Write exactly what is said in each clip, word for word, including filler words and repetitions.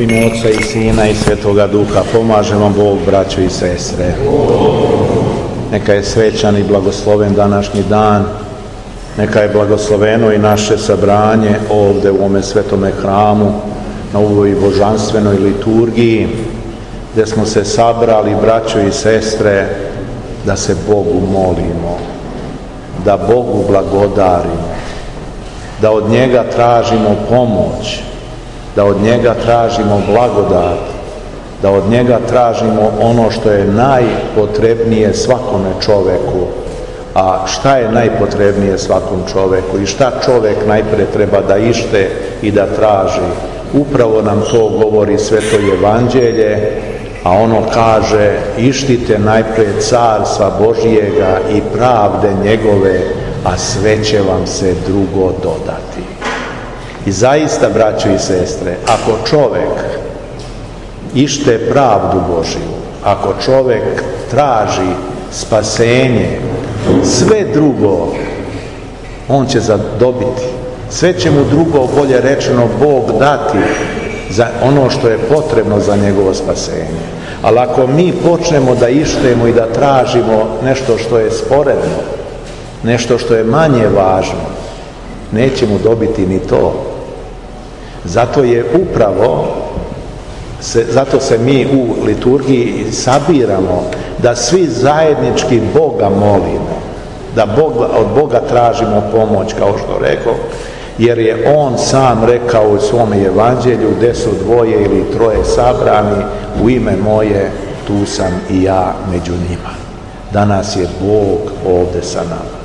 U ime Oca i Sina i Svetoga Duha pomaže vam Bog, braćo i sestre. Neka je srećan i blagosloven današnji dan. Neka je blagosloveno i naše sabranje ovdje u ovome svetome hramu, na ovoj božanstvenoj liturgiji, gdje smo se sabrali, braćo i sestre, da se Bogu molimo, da Bogu blagodarimo, da od njega tražimo pomoć, da od njega tražimo blagodat, da od njega tražimo ono što je najpotrebnije svakome čoveku. A šta je najpotrebnije svakom čoveku i šta čovek najpre treba da ište i da traži? Upravo nam to govori Sveto Evanđelje, a ono kaže: ištite najpre carstva Božijega i pravde njegove, a sve će vam se drugo dodati. I zaista, braćo i sestre, ako čovek ište pravdu Božiju, ako čovek traži spasenje, sve drugo on će zadobiti. Sve će mu drugo, bolje rečeno, Bog dati za ono što je potrebno za njegovo spasenje. Ali ako mi počnemo da ištemo i da tražimo nešto što je sporedno, nešto što je manje važno, nećemo dobiti ni to. Zato je upravo, se, zato se mi u liturgiji sabiramo, da svi zajednički Boga molimo, da Boga, od Boga tražimo pomoć, kao što rekao, jer je On sam rekao u svom evanđelju: gde su dvoje ili troje sabrani u ime moje, tu sam i ja među njima. Danas je Bog ovdje sa nama.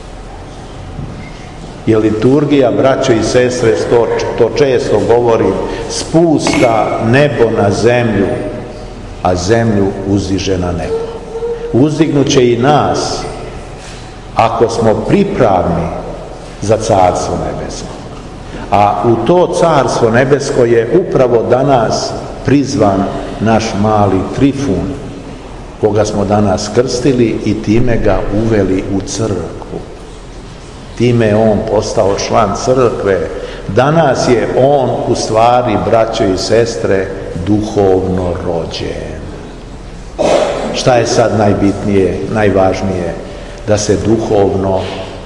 Je liturgija, braćo i sestre, to, to često govorim, spusta nebo na zemlju, a zemlju uzdiže na nebo. Uzdignuće i nas, ako smo pripravni za carstvo nebesko. A u to carstvo nebesko je upravo danas prizvan naš mali Trifun, koga smo danas krstili i time ga uveli u crkvu. Time je on postao član crkve. Danas je on u stvari, braćo i sestre, duhovno rođen. Šta je sad najbitnije, najvažnije? Da se duhovno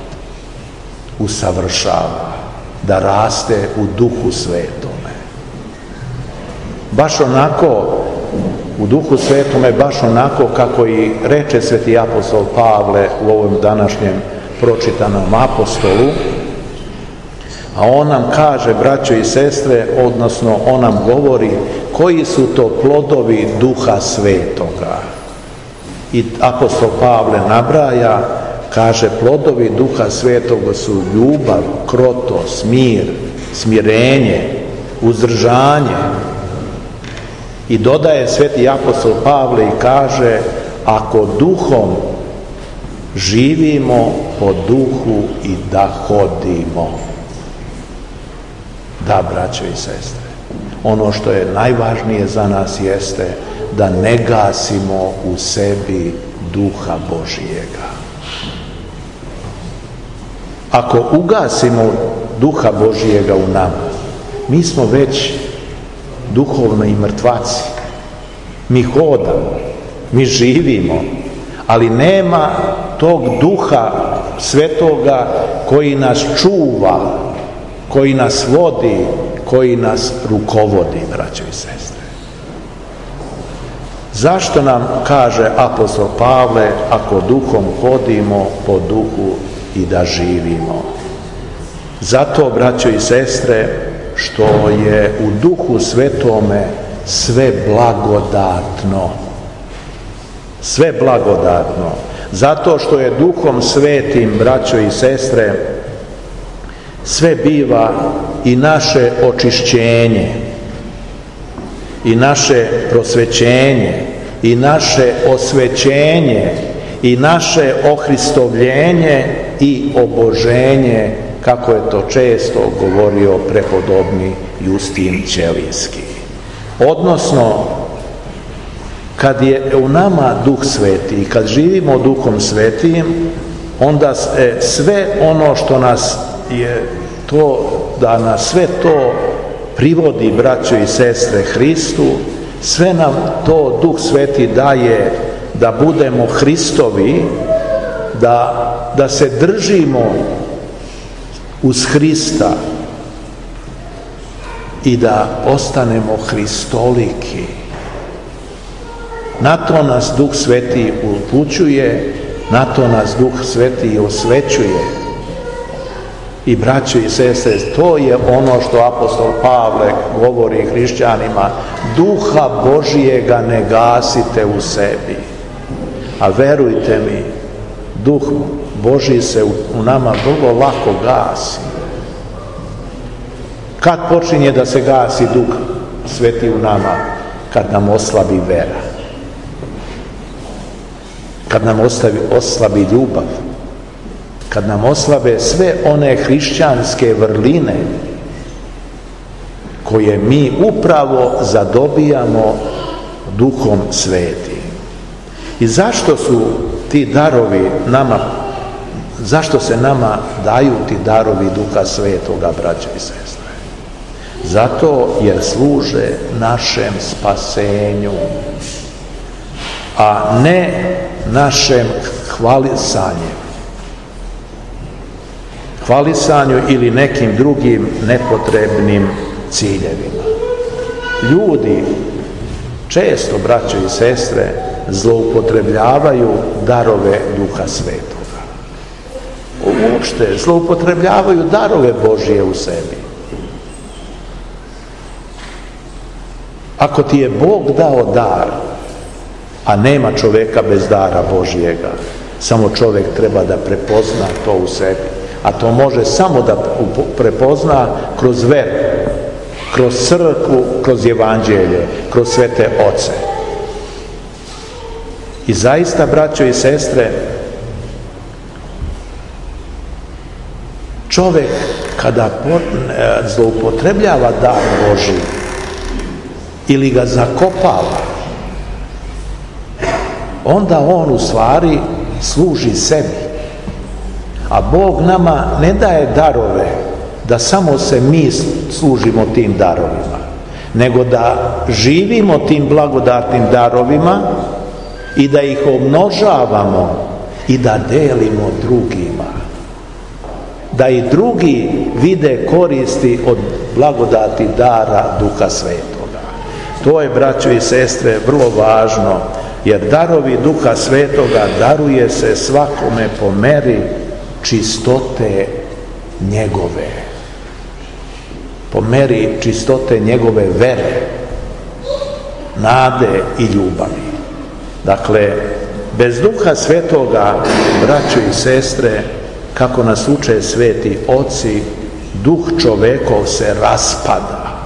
usavršava, da raste u Duhu Svetome. Baš onako, u Duhu Svetome, baš onako kako i reče sveti apostol Pavle u ovom današnjem pročitanom apostolu, a on nam kaže, braćo i sestre, odnosno on nam govori koji su to plodovi Duha Svetoga. I apostol Pavle nabraja, kaže: plodovi Duha Svetoga su ljubav, krotost, mir, smirenje, uzdržanje. I dodaje sveti apostol Pavle i kaže: ako duhom živimo po duhu i da hodimo. Da, braćo i sestre, ono što je najvažnije za nas jeste da ne gasimo u sebi Duha Božijega. Ako ugasimo Duha Božijega u nama, mi smo već duhovno i mrtvaci. Mi hodamo, mi živimo, ali nema tog Duha Svetoga koji nas čuva, koji nas vodi, koji nas rukovodi, braćo i sestre. Zašto nam kaže apostol Pavle: ako duhom hodimo, po duhu i da živimo? Zato, braćo i sestre, što je u Duhu Svetome sve blagodatno. Sve blagodatno. Zato što je Duhom Svetim, braćo i sestre, sve biva i naše očišćenje, i naše prosvećenje, i naše osvećenje, i naše ohristovljenje i oboženje, kako je to često govorio prepodobni Justin Ćelijski. Odnosno, kad je u nama Duh Sveti i kad živimo Duhom Svetim, onda sve ono što nas je to, da nas sve to privodi, braćo i sestre, Hristu, sve nam to Duh Sveti daje da budemo Hristovi, da, da se držimo uz Hrista i da ostanemo Hristoliki. Na to nas Duh Sveti upućuje, na to nas Duh Sveti osvećuje. I braćo i sestre, to je ono što apostol Pavle govori hrišćanima: Duha Božijega ne gasite u sebi. A verujte mi, Duh Božji se u nama vrlo lako gasi. Kad počinje da se gasi Duh Sveti u nama? Kad nam oslabi vera, kad nam oslabi, oslabi ljubav, kad nam oslabe sve one hrišćanske vrline koje mi upravo zadobijamo Duhom Svetim. I zašto su ti darovi nama, zašto se nama daju ti darovi Duha Svetoga, braćo i sestre? Zato jer služe našem spasenju, a ne našem hvalisanju. hvalisanju ili nekim drugim nepotrebnim ciljevima. Ljudi često, braćo i sestre, zloupotrebljavaju darove Duha Svetoga. Uopšte zloupotrebljavaju darove Božije u sebi. Ako ti je Bog dao dar, a nema čoveka bez dara Božijega, samo čovjek treba da prepozna to u sebi. A to može samo da prepozna kroz veru, kroz crkvu, kroz evanđelje, kroz svete oce. I zaista, braćo i sestre, čovjek kada zloupotrebljava dar Božji ili ga zakopava, onda on u stvari služi sebi. A Bog nama ne daje darove da samo se mi služimo tim darovima, nego da živimo tim blagodatnim darovima i da ih umnožavamo i da delimo drugima. Da i drugi vide koristi od blagodati dara Duha Svetoga. To je, braćo i sestre, vrlo važno, jer darovi Duha Svetoga daruje se svakome po meri čistote njegove, po meri čistote njegove vere, nade i ljubavi. Dakle, bez Duha Svetoga, braćo i sestre, kako nas uče sveti oci, duh čovekov se raspada.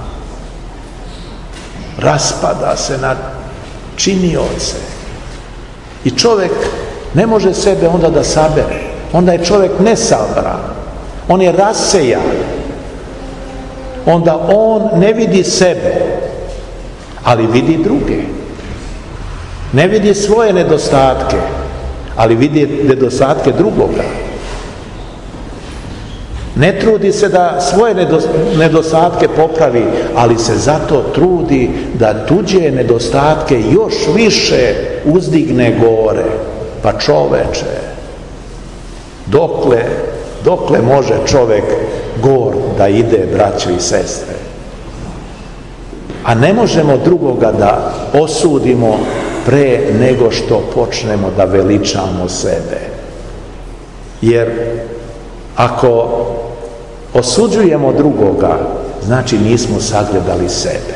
Raspada se na činioce. I čovjek ne može sebe onda da sabere. Onda je čovjek nesabran. On je rasejan. Onda on ne vidi sebe, ali vidi druge. Ne vidi svoje nedostatke, ali vidi nedostatke drugoga. Ne trudi se da svoje nedostatke popravi, ali se zato trudi da tuđe nedostatke još više uzdigne gore. Pa čoveče, dokle, dokle može čovjek gor da ide, braćo i sestre? A ne možemo drugoga da osudimo pre nego što počnemo da veličamo sebe. Jer ako osuđujemo drugoga, znači nismo sagledali sebe.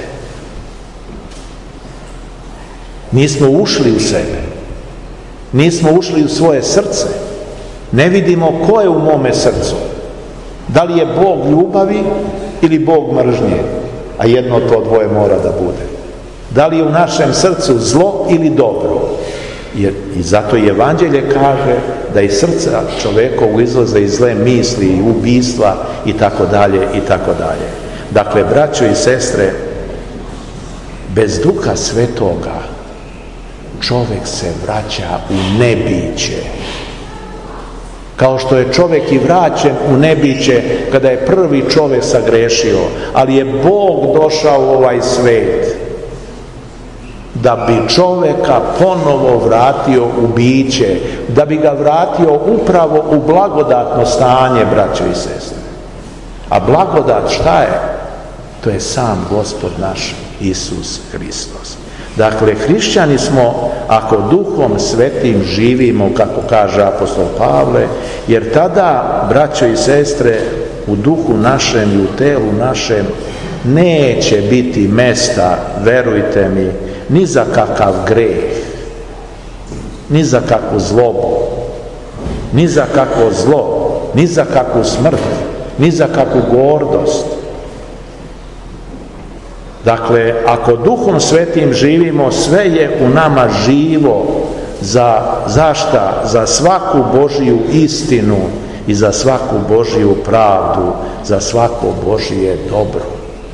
Nismo ušli u sebe. Nismo ušli u svoje srce. Ne vidimo ko je u mome srcu. Da li je Bog ljubavi ili Bog mržnje? A jedno od to dvoje mora da bude. Da li je u našem srcu zlo ili dobro? Jer i zato i evanđelje kaže da iz srca čovekovu izlaze i zle misli i ubistva i tako dalje i tako dalje. Dakle, braćo i sestre, bez Duha Svetoga čovjek se vraća u nebiće. Kao što je čovjek i vraćen u nebiće kada je prvi čovjek sagrešio, ali je Bog došao u ovaj svet da bi čovjeka ponovo vratio u biće, da bi ga vratio upravo u blagodatno stanje, braćo i sestre. A blagodat šta je? To je sam Gospod naš Isus Hristos. Dakle, hrišćani smo ako Duhom Svetim živimo, kako kaže apostol Pavle, jer tada, braćo i sestre, u duhu našem i u telu našem neće biti mesta, verujte mi, ni za kakav greh, ni za kakvu zlobu, ni za kakvo zlo, ni za kakvu smrt, ni za kakvu gordost. Dakle, ako Duhom Svetim živimo, sve je u nama živo za zašta? Za svaku Božiju istinu i za svaku Božiju pravdu, za svako Božije dobro.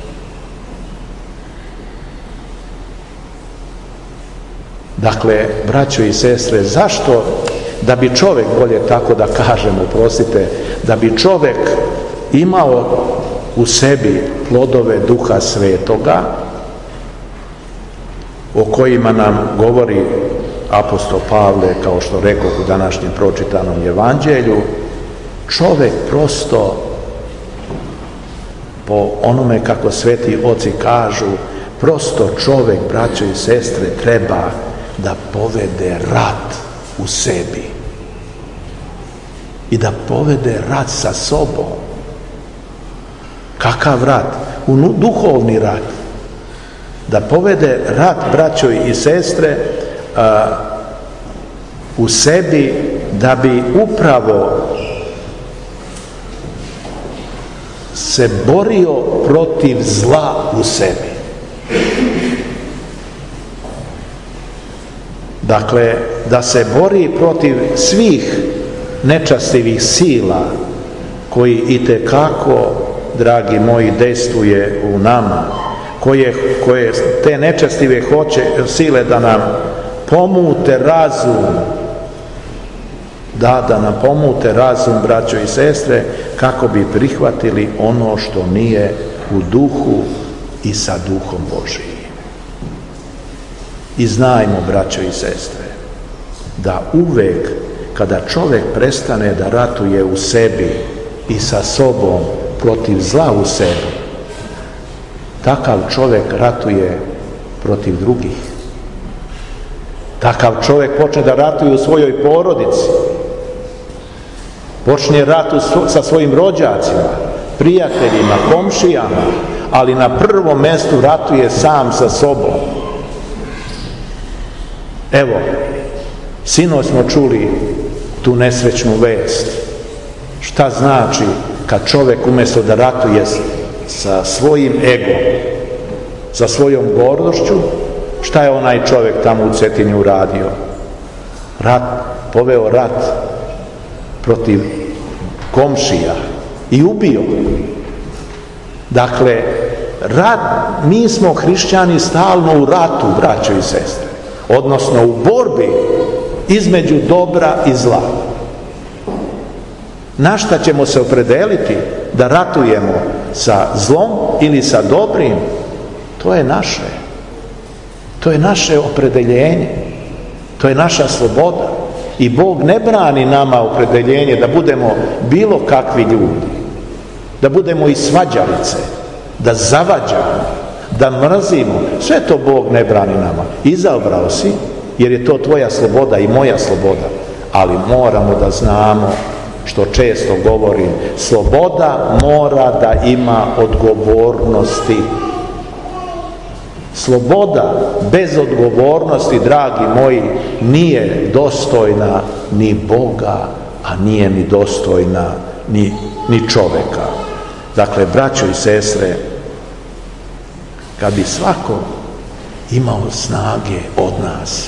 Dakle, braćo i sestre, zašto? Da bi čovjek, bolje tako da kažemo, prostite, da bi čovjek imao u sebi plodove Duha Svetoga, o kojima nam govori apostol Pavle, kao što rekoh u današnjem pročitanom evanđelju, čovjek prosto, po onome kako sveti oci kažu, prosto čovjek, braćo i sestre, treba da povede rat u sebi i da povede rat sa sobom. Kakav rat? Duhovni rat. Da povede rat, braćo i sestre, a, u sebi, da bi upravo se borio protiv zla u sebi. Dakle, da se bori protiv svih nečastivih sila koji itekako, dragi moji, dejstvuje u nama, koje, koje te nečastive hoće sile da nam pomute razum, da, da nam pomute razum, braćo i sestre, kako bi prihvatili ono što nije u duhu i sa Duhom Božijim. I znajmo, braćo i sestre, da uvek kada čovjek prestane da ratuje u sebi i sa sobom protiv zla u sebi, takav čovjek ratuje protiv drugih. Takav čovjek počne da ratuje u svojoj porodici, počne rat sa svojim rođacima, prijateljima, komšijama, ali na prvom mjestu ratuje sam sa sobom. Evo, sinoć smo čuli tu nesrećnu vest. Šta znači kad čovjek umjesto da ratuje sa svojim egom, sa svojom gordošću, šta je onaj čovjek tamo u Cetinju uradio? Rat, poveo rat protiv komšija i ubio. Dakle, rat, mi smo hrišćani stalno u ratu, braćo i sestre, odnosno u borbi između dobra i zla. Na šta ćemo se opredeliti da ratujemo, sa zlom ili sa dobrim? To je naše. To je naše opredeljenje. To je naša sloboda. I Bog ne brani nama opredeljenje da budemo bilo kakvi ljudi, da budemo i svađalice, da zavađamo, da mrzimo. Sve to Bog ne brani nama. Izabrao si, jer je to tvoja sloboda i moja sloboda. Ali moramo da znamo, što često govorim, sloboda mora da ima odgovornosti. Sloboda bez odgovornosti, dragi moji, nije dostojna ni Boga, a nije ni dostojna ni, ni čovjeka. Dakle, braćo i sestre, kad bi svako imao snage od nas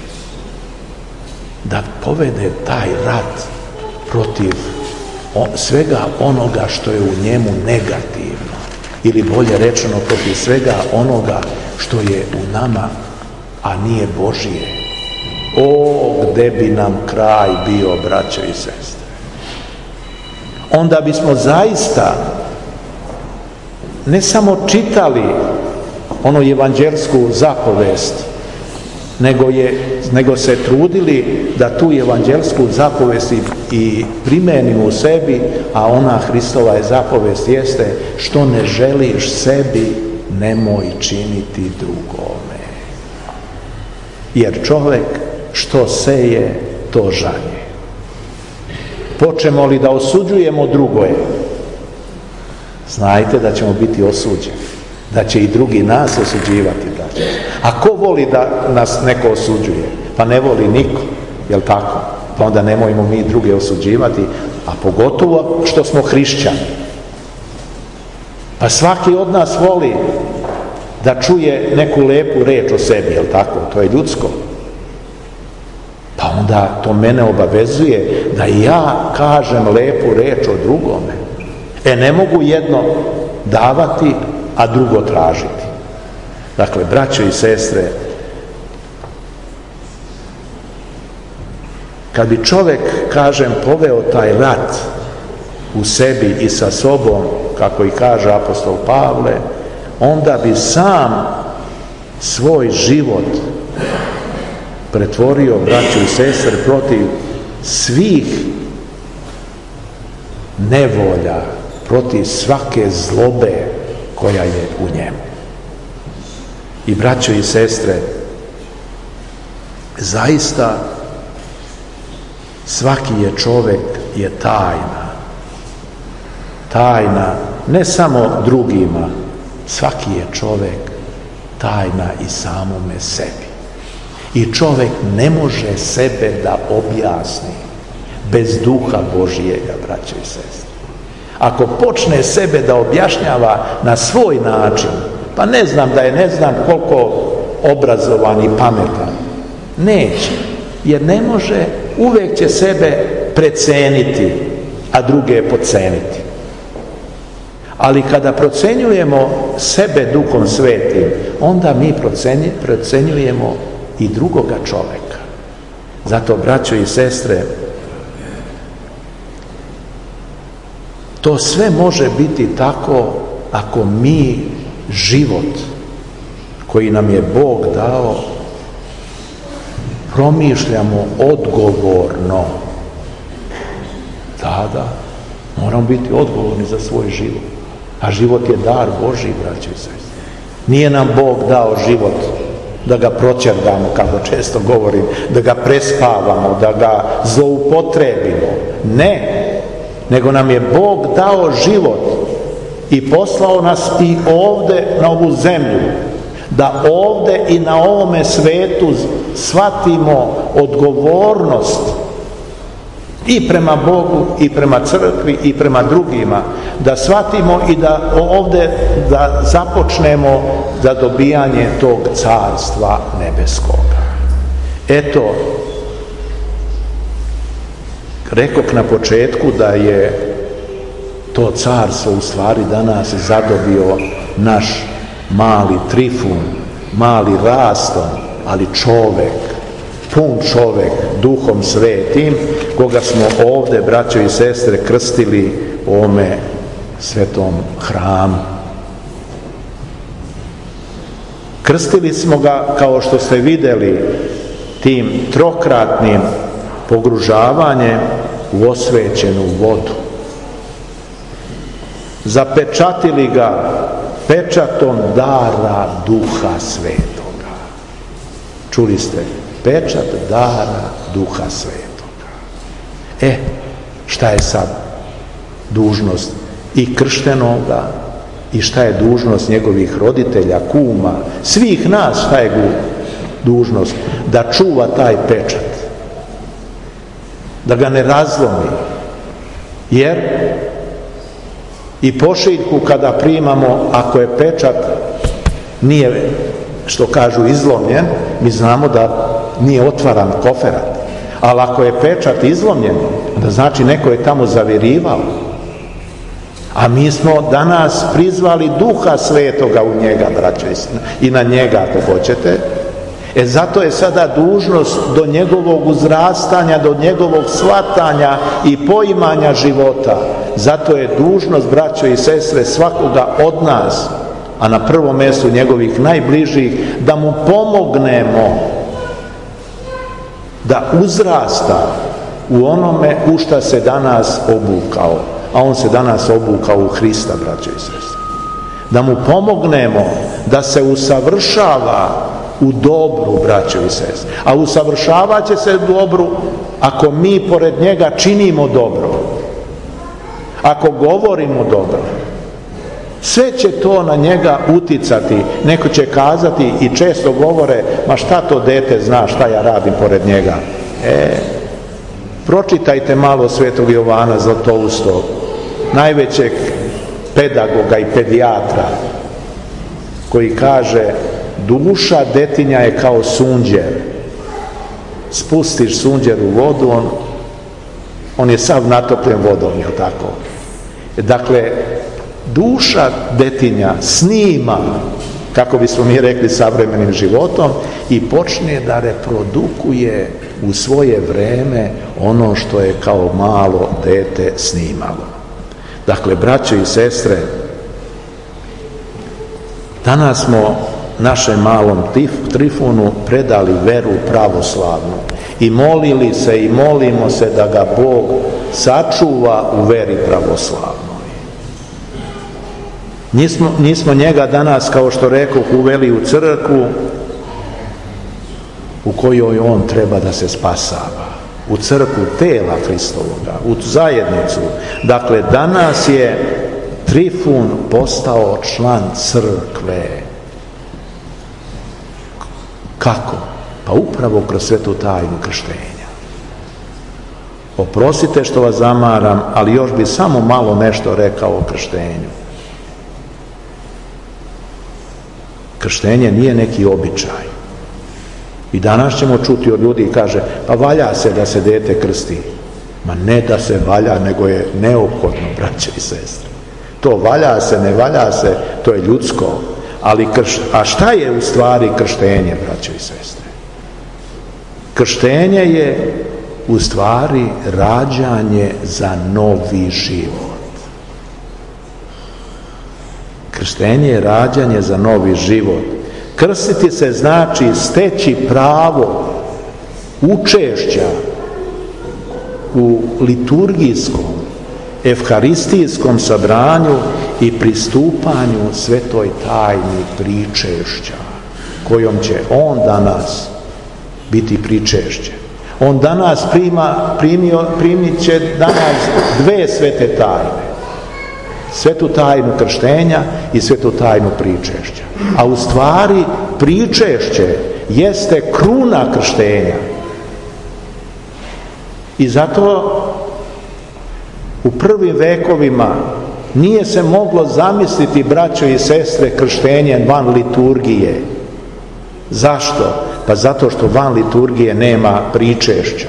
da povede taj rat protiv svega onoga što je u njemu negativno, ili bolje rečeno protiv svega onoga što je u nama, a nije Božije. O, gde bi nam kraj bio, braćo i sestre. onda bismo zaista ne samo čitali onu evanđelsku zapovest, nego, je, nego se trudili da tu evanđelsku zapovest i, i primenimo u sebi, a ona Hristova je zapovest jeste: što ne želiš sebi, nemoj činiti drugome. Jer čovjek što seje, to žanje. Počnemo li da osuđujemo drugoje, znajte da ćemo biti osuđeni, da će i drugi nas osuđivati. Braće. A ko voli da nas neko osuđuje? Pa ne voli niko, jel tako? Pa onda nemojmo mi druge osuđivati, a pogotovo što smo hrišćani. Pa svaki od nas voli da čuje neku lepu reč o sebi, jel tako? To je ljudsko. Pa onda to mene obavezuje da ja kažem lepu reč o drugome. E, ne mogu jedno davati, a drugo tražiti. Dakle, braćo i sestre, kad bi čovjek, kažem, poveo taj rat u sebi i sa sobom, kako i kaže apostol Pavle, onda bi sam svoj život pretvorio, braćo i sestre, protiv svih nevolja, protiv svake zlobe koja je u njemu. I braćo i sestre, zaista svaki je čovjek je tajna. Tajna ne samo drugima, svaki je čovjek tajna i samome sebi. I čovjek ne može sebe da objasni bez duha Božijega, braćo i sestre. Ako počne sebe da objašnjava na svoj način, pa ne znam da je ne znam koliko obrazovan i pametan, neće, jer ne može, uvijek će sebe preceniti, a druge podceniti. Ali kada procenjujemo sebe Duhom Svetim, onda mi procenjujemo i drugoga čovjeka. Zato, braćo i sestre, to sve može biti tako ako mi život koji nam je Bog dao promišljamo odgovorno. Da, da, moramo biti odgovorni za svoj život. A život je dar Božji, braćo i sestre. Nije nam Bog dao život da ga proćerdamo, kako često govorim, da ga prespavamo, da ga zloupotrebimo. Ne, nego nam je Bog dao život i poslao nas i ovde na ovu zemlju, da ovde i na ovome svetu shvatimo odgovornost i prema Bogu i prema crkvi i prema drugima, da shvatimo i da ovde da započnemo za dobijanje tog carstva nebeskoga. Eto, rekok na početku da je to carstvo u stvari danas zadobio naš mali Trifun, mali Raston, ali čovek, pun čovek, Duhom Svetim, koga smo ovde, braćo i sestre, krstili u ovome svetom hramu. Krstili smo ga, kao što ste vidjeli, tim trokratnim pogružavanjem u osvećenu vodu. Zapečatili ga pečatom dara Duha Svetoga. Čuli ste? Pečat dara Duha Svetoga. E, šta je sad dužnost i krštenoga i šta je dužnost njegovih roditelja, kuma, svih nas, šta je dužnost? Da čuva taj pečat, da ga ne razlomi, jer i pošiljku kada primamo, ako je pečat nije, što kažu, izlomljen, mi znamo da nije otvaran koferat. Ali ako je pečat izlomljen, da znači neko je tamo zavirivao. A mi smo danas prizvali Duha Svetoga u njega, braćo, i na njega, ako hoćete. E zato je sada dužnost do njegovog uzrastanja, do njegovog shvatanja i poimanja života, Zato je dužnost, braćo i sestre, svakoga od nas, a na prvom mjestu njegovih najbližih, da mu pomognemo da uzrasta u onome u šta se danas obukao. A on se danas obukao u Hrista, braćo i sestre. Da mu pomognemo da se usavršava u dobru, braćo i sestre. A usavršavat će se u dobru ako mi pored njega činimo dobro. Ako govorimo dobro. Sve će to na njega uticati. Neko će kazati i često govore, ma šta to dete zna šta ja radim pored njega. E, pročitajte malo Svetog Jovana Zlatoustog, najvećeg pedagoga i pedijatra, koji kaže, duša detinja je kao sunđer. Spustiš sunđer u vodu, on, on je sav natopljen vodom, je tako? Dakle, duša detinja snima, kako bismo mi rekli, savremenim životom i počne da reprodukuje u svoje vreme ono što je kao malo dete snimalo. Dakle, braćo i sestre, danas smo našem malom Trifunu predali veru pravoslavnu i molili se i molimo se da ga Bog sačuva u veri pravoslavnoj. Nismo, nismo njega danas, kao što rekoh, uveli u crkvu u kojoj on treba da se spasava, u crkvu tela Hristovoga, u zajednicu. Dakle, danas je Trifun postao član crkve. Kako? Pa upravo kroz svetu tajnu krštenja. Oprostite što vas zamaram, ali još bi samo malo nešto rekao o krštenju. Krštenje nije neki običaj. I danas ćemo čuti od ljudi i kaže, pa valja se da se dete krsti. Ma ne da se valja, nego je neophodno, braće i sestre. To valja se, ne valja se, to je ljudsko. Ali krš... A šta je u stvari krštenje, braće i sestre? Krštenje je u stvari rađanje za novi život. Krštenje je rađanje za novi život. Krstiti se znači steći pravo učešća u liturgijskom, evharistijskom sabranju i pristupanju svetoj tajni pričešća, kojom će on danas biti pričešće. On danas prima, primio, primit će danas dve svete tajne. Svetu tajnu krštenja i svetu tajnu pričešća. A u stvari pričešće jeste kruna krštenja. I zato u prvim vekovima nije se moglo zamisliti, braćo i sestre, krštenje van liturgije. Zašto? Pa zato što van liturgije nema pričešća.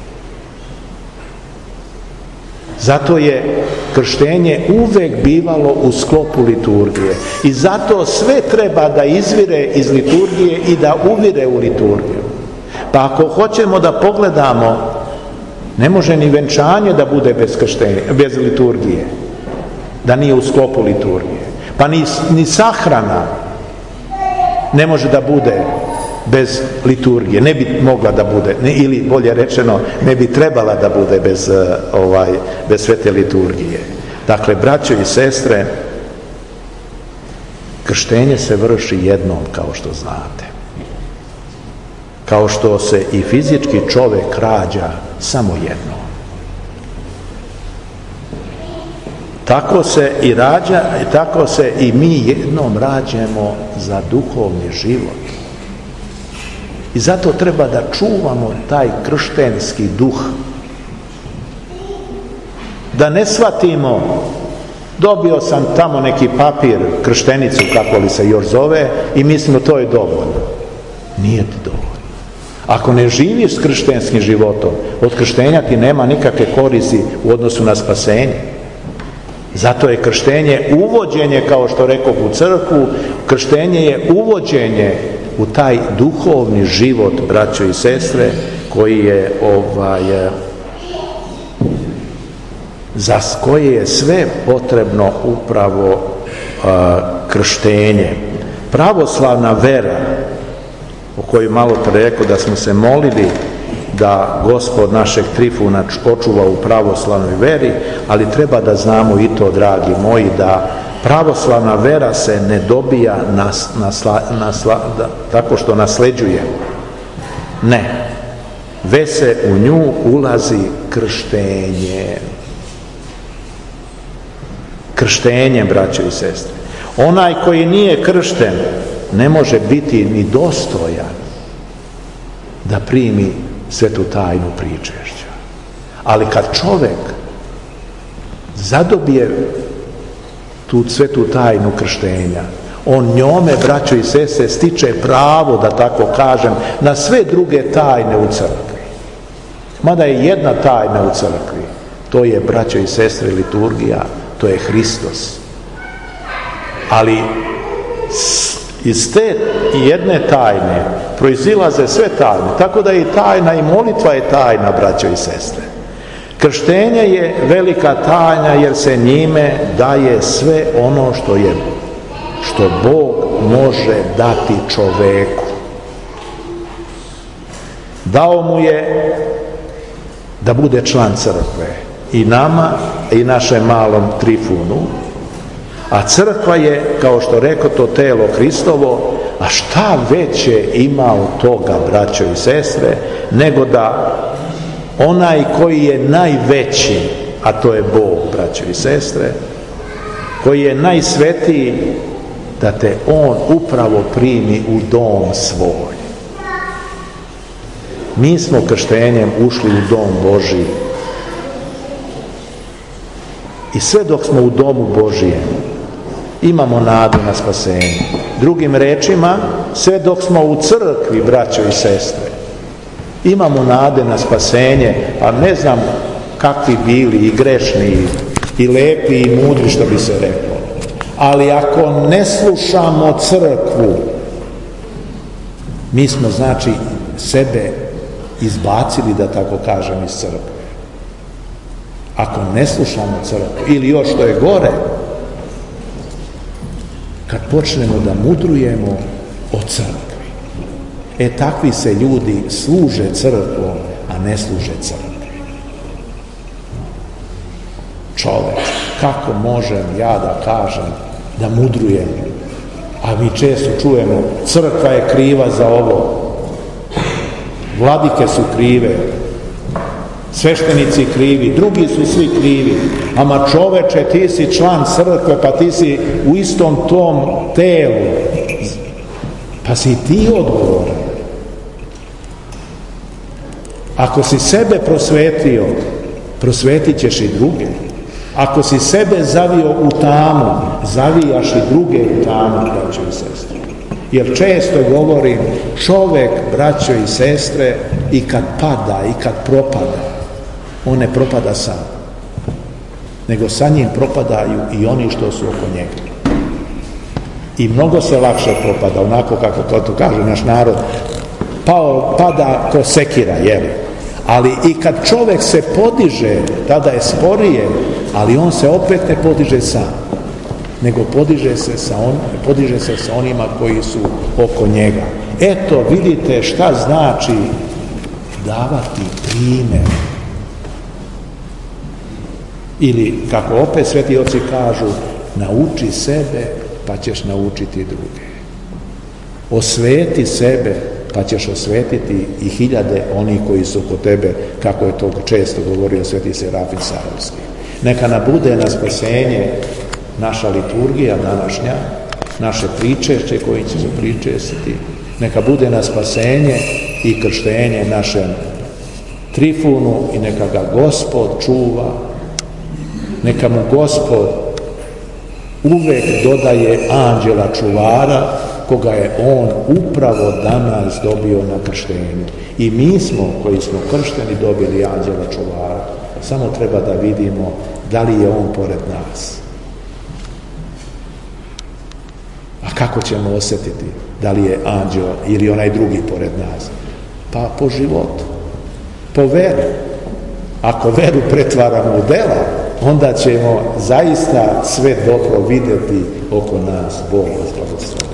Zato je krštenje uvek bivalo u sklopu liturgije. I zato sve treba da izvire iz liturgije i da uvire u liturgiju. Pa ako hoćemo da pogledamo, ne može ni venčanje da bude bez krštenja, bez liturgije, da nije u sklopu liturgije. Pa ni, ni sahrana ne može da bude bez liturgije, ne bi mogla da bude, ne, ili bolje rečeno, ne bi trebala da bude bez, ovaj, bez svete liturgije. Dakle, braćo i sestre, krštenje se vrši jednom, kao što znate. Kao što se i fizički čovjek rađa samo jednom. Tako se i rađa, tako se i mi jednom rađamo za duhovni život. I zato treba da čuvamo taj krštenski duh. Da ne shvatimo, dobio sam tamo neki papir, krštenicu, kako li se još zove, i mislimo to je dovoljno. Nije ti dovoljno. Ako ne živiš s krštenskim životom, od krštenja ti nema nikakve koristi u odnosu na spasenje. Zato je krštenje uvođenje, kao što rekoh, u crkvu. Krštenje je uvođenje u taj duhovni život, braćo i sestre, koji je ovaj, za koje je sve potrebno upravo uh, krštenje. Pravoslavna vera, o kojoj malo pre rekao da smo se molili da Gospod našeg Trifuna očuva u pravoslavnoj veri, ali treba da znamo i to, dragi moji, da pravoslavna vera se ne dobija nas, nasla, nasla, da, tako što nasleđuje. Ne. Već se u nju ulazi krštenje. Krštenjem, braćo i sestre. Onaj koji nije kršten ne može biti ni dostojan da primi svetu tajnu pričešća. Ali kad čovek zadobije tu svetu tajnu krštenja, on njome, braćo i sestre, stiče pravo, da tako kažem, na sve druge tajne u crkvi. Mada je jedna tajna u crkvi, to je, braćo i sestre, liturgija, to je Hristos. Ali iz te jedne tajne proizilaze sve tajne, tako da i tajna i molitva je tajna, braćo i sestre. Krštenje je velika tajna jer se njime daje sve ono što je, što Bog može dati čoveku. Dao mu je da bude član crkve i nama i našem malom Trifunu, a crkva je, kao što rekao, to telo Hristovo. A šta veće ima od toga, braćo i sestre, nego da onaj koji je najveći, a to je Bog, braćo i sestre, koji je najsvetiji, da te on upravo primi u dom svoj. Mi smo krštenjem ušli u dom Božji. I sve dok smo u domu Božijem, imamo nadu na spasenje. Drugim rečima, sve dok smo u crkvi, braćo i sestre, imamo nade na spasenje, a ne znam kakvi bili i grešni i lepi i mudri, što bi se reklo. Ali ako ne slušamo crkvu, mi smo, znači, sebe izbacili, da tako kažem, iz crkve. Ako ne slušamo crkvu, ili još što je gore, kad počnemo da mudrujemo o crkvi, e takvi se ljudi služe crkvom, a ne služe crkvi. Čovek, kako možem ja da kažem da mudrujem, a mi često čujemo, crkva je kriva za ovo, vladike su krive, sveštenici krivi, drugi su svi krivi. Ama čoveče, ti si član crkve, pa ti si u istom tom telu, pa si ti odgovoran. Ako si sebe prosvetio, prosvetit ćeš i druge. Ako si sebe zavio u tamu, zavijaš i druge u tamu, braćo i sestre. Jer često govorim, čovek, braćo i sestre, i kad pada, i kad propada, on ne propada sam, nego sa njim propadaju i oni što su oko njega. I mnogo se lakše propada, onako kako to, to kaže naš narod, pao, pada ko sekira, jeli? Ali i kad čovek se podiže, tada je sporije, ali on se opet ne podiže sam, nego podiže se sa, on, podiže se sa onima koji su oko njega. Eto, vidite šta znači davati primjer. Ili, kako opet sveti oci kažu, nauči sebe, pa ćeš naučiti druge. Osveti sebe, pa ćeš osvetiti i hiljade onih koji su oko tebe, kako je to često govorio sveti Serafim Sarovski. Neka nam bude na spasenje naša liturgija današnja, naše pričešće koje će se pričestiti. Neka bude na spasenje i krštenje našem Trifunu i neka ga Gospod čuva. Neka mu Gospod uvek dodaje anđela čuvara, koga je on upravo danas dobio na krštenju. I mi smo, koji smo kršteni, dobili anđela čuvara. Samo treba da vidimo da li je on pored nas. A kako ćemo osjetiti da li je anđeo ili onaj drugi pored nas? Pa po životu, po veru. Ako veru pretvaramo u dela, onda ćemo zaista sve dobro vidjeti oko nas. Bog vas blagoslovi.